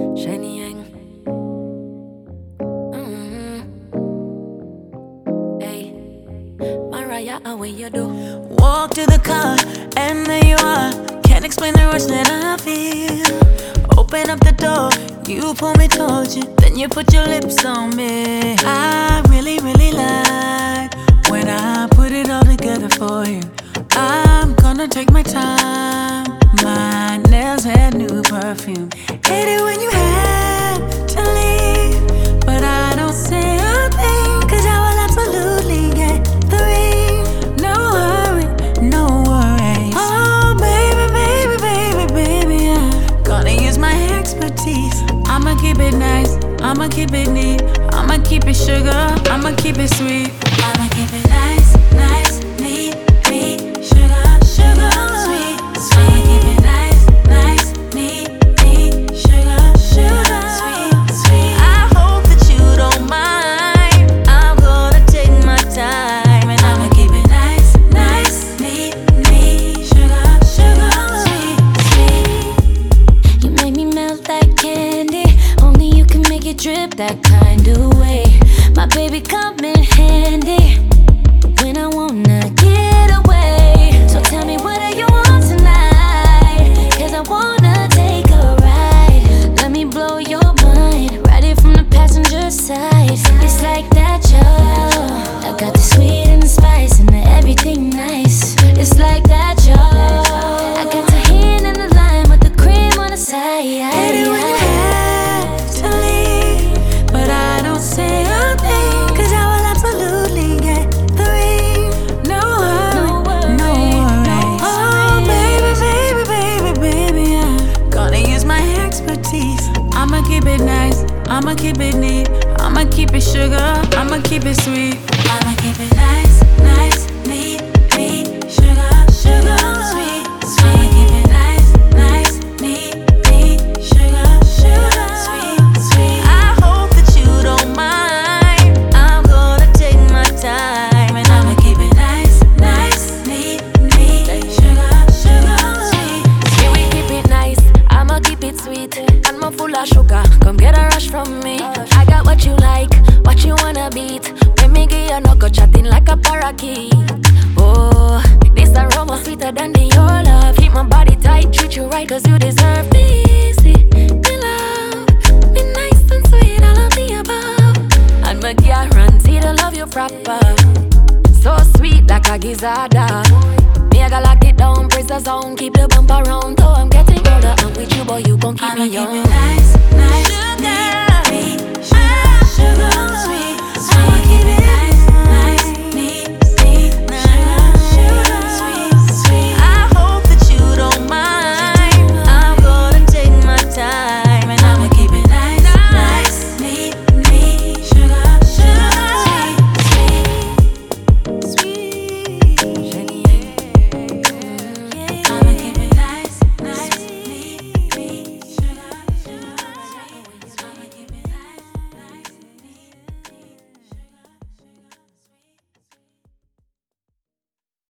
Shiny Yang. Hey, Mariah, how you do? Walk to the car, and there you are. Can't explain the rush that I feel. Open up the door, you pull me towards you, then you put your lips on me. I really, really like when I put it all together for you. I'm gonna take my time. My nails had new perfume. Hate it when you have to leave, but I don't say a thing, 'cause I will absolutely get the ring. No hurry, no worries. Oh baby, baby, baby, baby, I'm gonna use my expertise. I'ma keep it nice, I'ma keep it neat, I'ma keep it sugar, I'ma keep it sweet. I'ma keep it nice, nice, neat, neat, sugar, sugar, sweet, sweet. I'ma keep it nice, nice, neat, neat, sugar, sugar, sweet, sweet. I hope that you don't mind. I'm gonna take my time, and I'ma keep it nice, nice, neat, neat, sugar, sugar, sweet, sweet. You make me melt like candy. Only you can make it drip that kind of way. My baby come in handy when I wanna get away. So tell me, what do you want tonight? 'Cause I wanna take a ride. Let me blow your mind, ride it from the passenger side. It's like that, yo. I got the sweet and the spice and the everything nice. It's like that, yo. I got the hand in the lime with the cream on the side. Hate it when you have to leave, but I don't say a thing, 'cause I will absolutely get the ring. No hurry, no worries. Oh baby, baby, baby, baby, I'm gonna use my expertise. I'ma keep it nice, I'ma keep it neat, I'ma keep it sugar, I'ma keep it sweet. I'ma keep it nice, nice, neat, neat, sugar, sugar, sweet, sweet. I'ma keep it nice, nice, neat, neat, sugar, sugar, sweet, sweet. I hope that you don't mind. I'm gonna take my time, and I'ma keep it nice, nice, neat, neat, sugar, sugar, sweet. Yeah, we keep it nice, I'ma keep it sweet. And I'm full of sugar, come get a rush from me. I got what you like, what you wanna beat. When me give you no go chatting like a parakeet. Oh, this aroma sweeter than the your love. Keep my body tight, treat you right, 'cause you deserve this. Me love, be nice and sweet, all of the above. And me guarantee to love you proper. So sweet like a gizzada. Me I gotta lock it down, press the zone, keep the bump around. So I'm getting older, I'm with you, boy, you gon' keep I'ma me keep young. it nice,